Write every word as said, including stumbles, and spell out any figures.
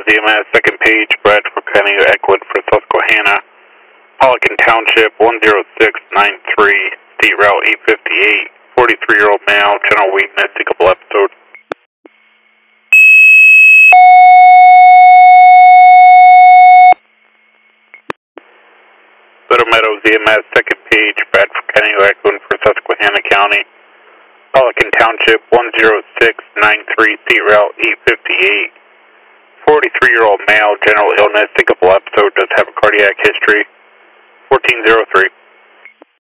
E M S, second page, Bradford County, Eckwood for Susquehanna. Pelican Township, one zero six nine three, State Route eight fifty-eight, forty-three-year-old male, general weakness, take a episode. Little Meadows E M S, second page, Bradford County, Eckwood for Susquehanna County. Pelican Township, one zero six nine three, State Route eight fifty-eight, forty-three-year-old male, general illness, take a episode, does have a cardiac history. fourteen oh three.